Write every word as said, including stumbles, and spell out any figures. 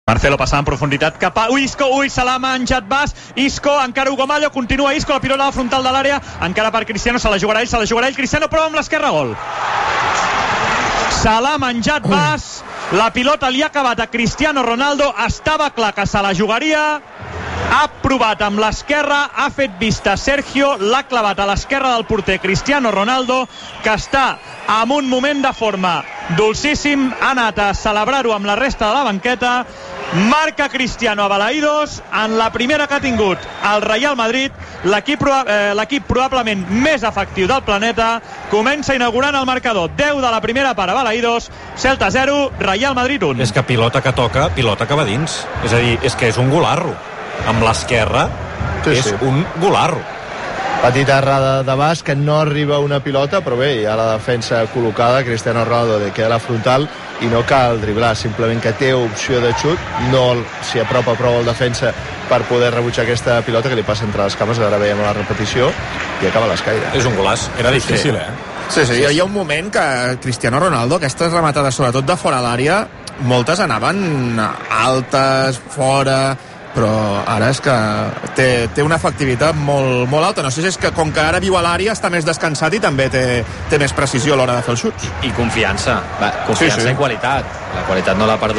Marcelo passava en profunditat cap a Isco, ui, se l'ha menjat Bas, Isco, encara Hugo Mallo, continua Isco, la pilota a la frontal de l'àrea, encara per Cristiano, se la jugarà ell, se la jugarà ell, Cristiano prova amb l'esquerra, gol. Se l'ha menjat Bas, la pilota li ha acabat a Cristiano Ronaldo, estava clar que se la jugaria, ha provat amb l'esquerra, ha fet vista Sergio, l'ha clavat a l'esquerra del porter Cristiano Ronaldo, que està en un moment de forma dolcíssim, ha anat a celebrar-ho amb la resta de la banqueta, marca Cristiano a Balaïdos en la primera que ha tingut el Real Madrid, l'equip eh, l'equip probablement més efectiu del planeta, comença inaugurant el marcador, deu de la primera part a Balaïdos, Celta zero, Real Madrid un. És que pilota que toca, pilota que va dins, és a dir, és que és un golarro amb l'esquerra, sí, és sí. un golarro. Petita errada de Bas, que no arriba una pilota, però bé, hi ha la defensa col·locada, Cristiano Ronaldo de queda a la frontal i no cal driblar, simplement que té opció de xut, no s'hi apropa prou el defensa per poder rebutjar aquesta pilota que li passa entre les cames, ara veiem la repetició i acaba l'escaire. És un golaç, era difícil, sí. eh? Sí, sí, hi ha un moment que Cristiano Ronaldo, aquestes rematades sobretot de fora l'àrea, moltes anaven altes, fora, però ara és que té, té una efectivitat molt, molt alta. No sé si és que com que ara viu a l'àrea està més descansat i també té, té més precisió a l'hora de fer els xuts. I confiança, va, confiança sí, sí. i qualitat. La qualitat no l'ha perdut